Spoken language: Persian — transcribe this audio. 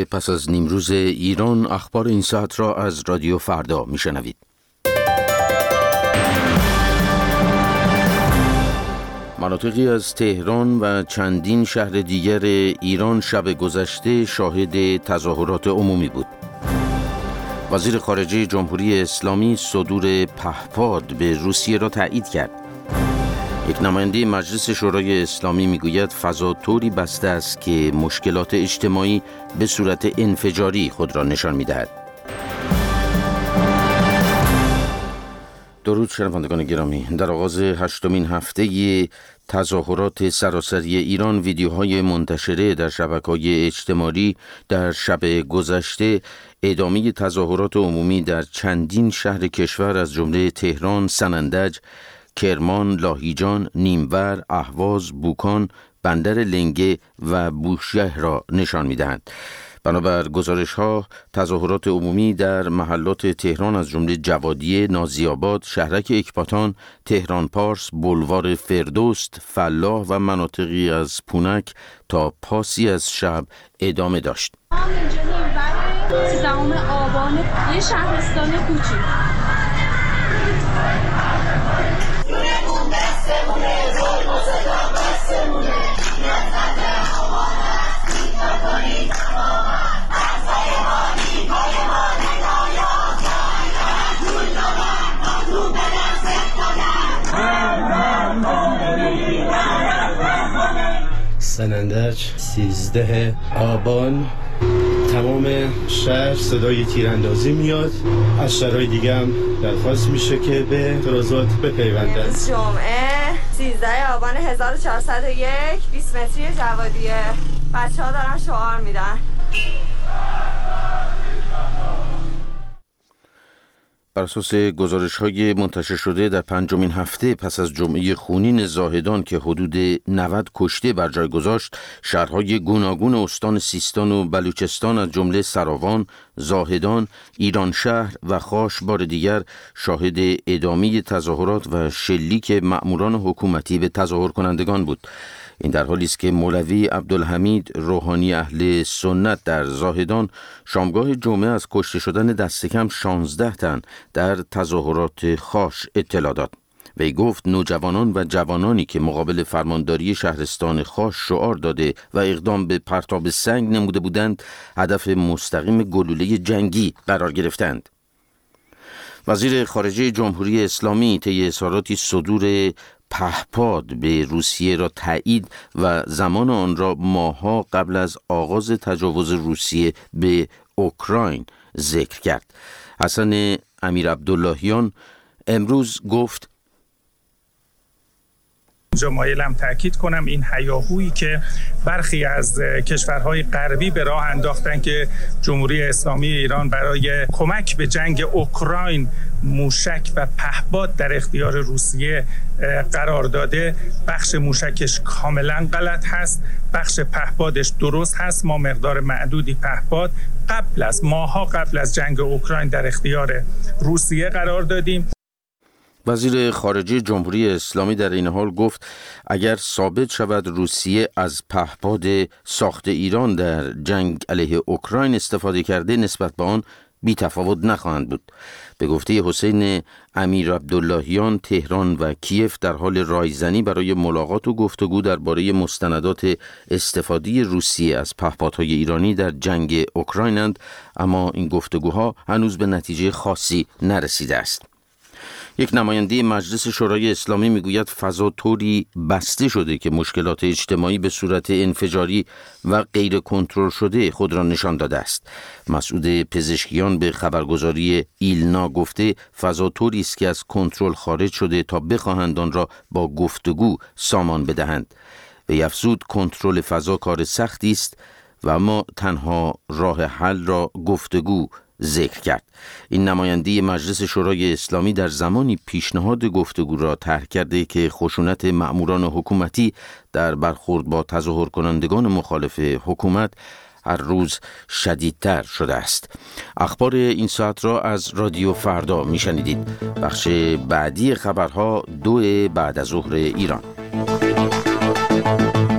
پس از نیمروز ایران، اخبار این ساعت را از رادیو فردا میشنوید. مناطقی از تهران و چندین شهر دیگر ایران شب گذشته شاهد تظاهرات عمومی بود. وزیر خارجه جمهوری اسلامی صدور پهپاد به روسیه را تایید کرد. یک نماینده مجلس شورای اسلامی میگوید فضا طوری بسته است که مشکلات اجتماعی به صورت انفجاری خود را نشان می‌دهد. درود شنوندگان گرامی، در آغاز 8مین هفته تظاهرات سراسری ایران ویدیوهای منتشره در شبکه‌های اجتماعی در شب گذشته ادامه تظاهرات عمومی در چندین شهر کشور از جمله تهران، سنندج، کرمان، لاهیجان، نیمور، اهواز، بوکان، بندر لنگه و بوشهر را نشان می‌دهند. بنابر گزارش‌ها تظاهرات عمومی در محلات تهران از جمله جوادیه، نازی‌آباد، شهرک اکباتان، تهران پارس، بولوار فردوست، فلاح و مناطقی از پونک تا پاسی از شب ادامه داشت. اینجا نیمور 13 آبان یه شهرستان کوچیک. سنندج 13 آبان تمام شهر صدای تیراندازی میاد. از شهرهای دیگه هم درخواست میشه که به اعتراضات بپیوندن. جمعه 13 آبان 1401 20 متری جوادیه. بچه‌ها دارن شعار میدن. بر اساس گزارش‌های منتشر شده در 5مین هفته پس از جمعه خونین زاهدان که حدود 90 کشته بر جای گذاشت، شهرهای گوناگون استان سیستان و بلوچستان از جمله سراوان، زاهدان، ایران شهر و خاش بار دیگر شاهد ادامه تظاهرات و شلیک مأموران حکومتی به تظاهر کنندگان بود. این در حالی است که مولوی عبدالحمید روحانی اهل سنت در زاهدان شامگاه جمعه از کشته شدن دست کم 16 تن در تظاهرات خاش اطلاع داد. وی گفت نوجوانان و جوانانی که مقابل فرمانداری شهرستان خاش شعار داده و اقدام به پرتاب سنگ نموده بودند، هدف مستقیم گلوله جنگی قرار گرفتند. وزیر خارجه جمهوری اسلامی طی اظهاراتی صدور پهپاد به روسیه را تایید و زمان آن را ماه‌ها قبل از آغاز تجاوز روسیه به اوکراین ذکر کرد. حسن امیرعبداللهیان امروز گفت اینجا مایلم تأکید کنم این هیاهویی که برخی از کشورهای غربی به راه انداختن که جمهوری اسلامی ایران برای کمک به جنگ اوکراین موشک و پهپاد در اختیار روسیه قرار داده، بخش موشکش کاملا غلط هست، بخش پهپادش درست هست. ما مقدار معدودی پهپاد ماه‌ها قبل از جنگ اوکراین در اختیار روسیه قرار دادیم. وزیر خارجه جمهوری اسلامی در این حال گفت اگر ثابت شود روسیه از پهپاد ساخت ایران در جنگ علیه اوکراین استفاده کرده، نسبت به آن بی تفاوت نخواهند بود. به گفته حسین امیرعبداللهیان، تهران و کیف در حال رایزنی برای ملاقات و گفتگو درباره مستندات استفاده روسیه از پهپادهای ایرانی در جنگ اوکراینند، اما این گفتگوها هنوز به نتیجه خاصی نرسیده است. یک نماینده مجلس شورای اسلامی میگوید فضا طوری بسته شده که مشکلات اجتماعی به صورت انفجاری و غیر کنترل شده خود را نشان داده است. مسعود پزشکیان به خبرگزاری ایلنا گفته فضا طوری است که از کنترل خارج شده تا بخواهند آن را با گفتگو سامان بدهند. وی افزود کنترل فضا کار سختی است و اما تنها راه حل را گفتگو ذکر کرد. این نماینده مجلس شورای اسلامی در زمانی پیشنهاد گفتگو را طرح کرده که خشونت مأموران حکومتی در برخورد با تظاهر کنندگان مخالف حکومت هر روز شدیدتر شده است. اخبار این ساعت را از رادیو فردا میشنیدید. بخش بعدی خبرها 2 بعد از ظهر ایران.